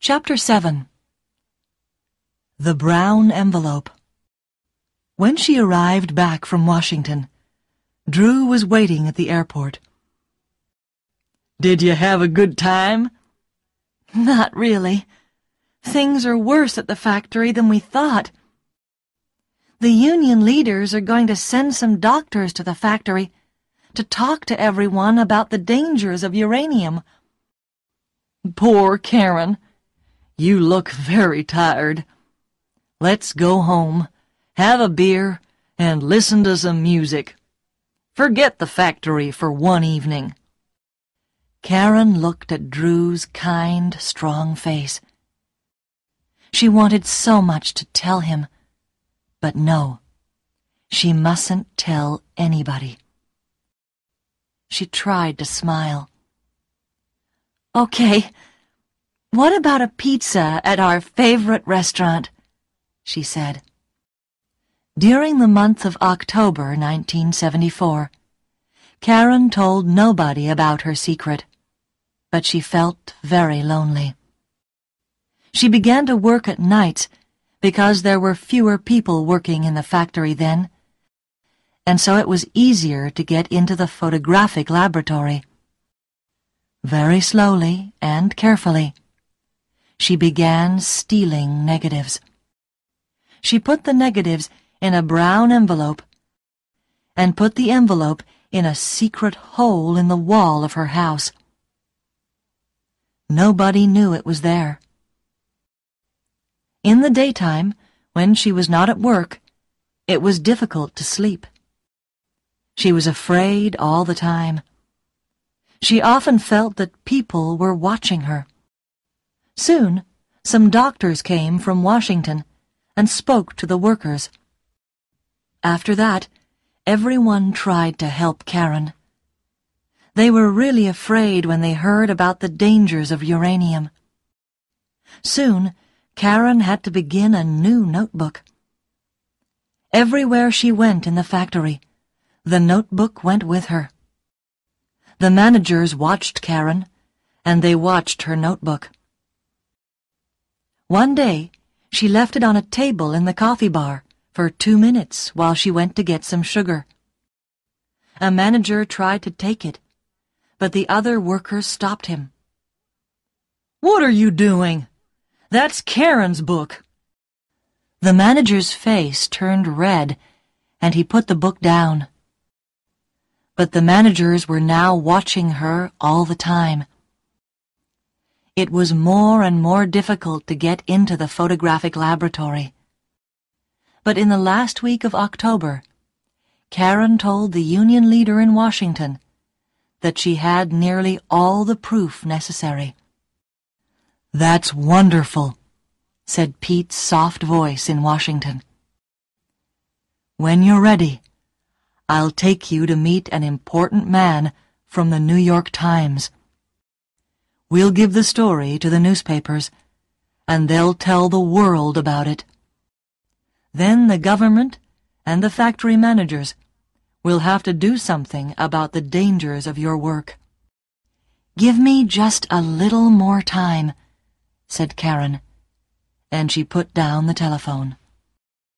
Chapter 7. The Brown Envelope. When she arrived back from Washington, Drew was waiting at the airport. "Did you have a good time?" "Not really. Things are worse at the factory than we thought. The union leaders are going to send some doctors to the factory to talk to everyone about the dangers of uranium." "Poor Karen. You look very tired. Let's go home, have a beer, and listen to some music. Forget the factory for one evening." Karen looked at Drew's kind, strong face. She wanted so much to tell him, but no, she mustn't tell anybody. She tried to smile. "Okay, what about a pizza at our favorite restaurant?" she said. During the month of October 1974, Karen told nobody about her secret, but she felt very lonely. She began to work at nights because there were fewer people working in the factory then, and so it was easier to get into the photographic laboratory. Very slowly and carefully, she began stealing negatives. She put the negatives in a brown envelope and put the envelope in a secret hole in the wall of her house. Nobody knew it was there. In the daytime, when she was not at work, it was difficult to sleep. She was afraid all the time. She often felt that people were watching her. Soon, some doctors came from Washington and spoke to the workers. After that, everyone tried to help Karen. They were really afraid when they heard about the dangers of uranium. Soon, Karen had to begin a new notebook. Everywhere she went in the factory, the notebook went with her. The managers watched Karen, and they watched her notebook. One day, she left it on a table in the coffee bar for 2 minutes while she went to get some sugar. A manager tried to take it, but the other workers stopped him. "What are you doing? That's Karen's book." The manager's face turned red, and he put the book down. But the managers were now watching her all the time. It was more and more difficult to get into the photographic laboratory. But in the last week of October, Karen told the union leader in Washington that she had nearly all the proof necessary. "That's wonderful," said Pete's soft voice in Washington. "When you're ready, I'll take you to meet an important man from the New York Times. We'll give the story to the newspapers, and they'll tell the world about it. Then the government and the factory managers will have to do something about the dangers of your work." "Give me just a little more time," said Karen, and she put down the telephone.